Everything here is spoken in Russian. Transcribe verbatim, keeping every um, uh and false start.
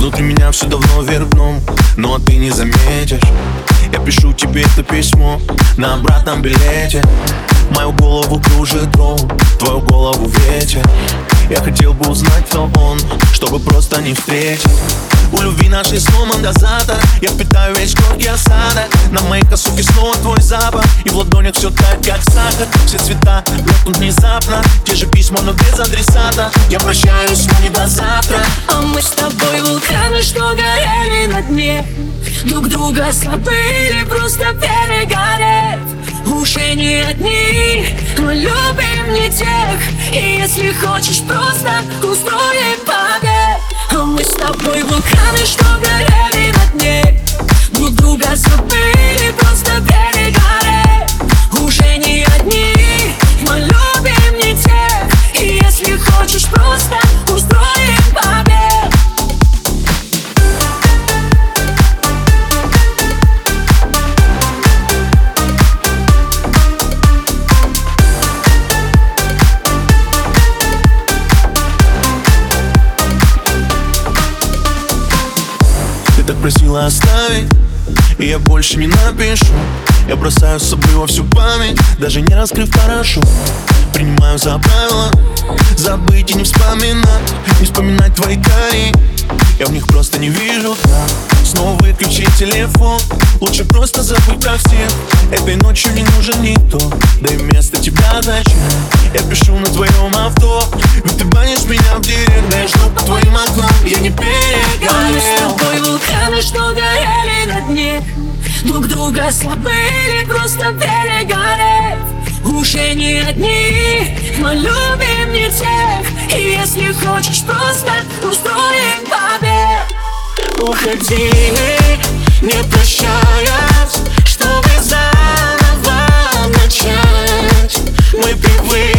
Внутри меня все давно вверх дном, но ты не заметишь. Я пишу тебе это письмо на обратном билете. Мою голову кружит дрон, твою голову ветер. Я хотел бы узнать, кто он, чтобы просто не встретить. У любви нашей сломан дозатор. Я впитаю весь горький осадок. На моей косухе снова твой запах, и в ладонях все тает, как сахар. Все цвета лопнут внезапно, те же письма, но без адресата. Я прощаюсь, но не до завтра. А мы с тобой вулканы, что горели на дне, друг друга забыли, просто перегорев. Уже не одни, мы любим не тех. И если хочешь, просто устроим побег. А мы с тобой вулканы, что горели на дне, друг друга забыли, просто перегорев. Уже не одни, мы любим не тех. И если хочешь, просто устроим побег. Ты так просила оставить, и я больше не напишу. Я бросаю с собой во всю память, даже не раскрыв парашют. Принимаю за правило забыть и не вспоминать, не вспоминать твои кори. Я в них просто не вижу дна. Снова выключи телефон, лучше просто забыть про всех. Этой ночью не нужен никто, да и вместо тебя зачем? Я пишу на твоем авто, ведь ты банишь меня в директ. Да я жду по твоим окнам, я не перегорел. А мы с тобой вулканы, что горели на дне, друг друга забыли, просто перегорев. Уже не одни, мы любим не тех. И если хочешь, просто устроим побег. Уходи, не прощаясь, чтобы заново начать. Мы привыкли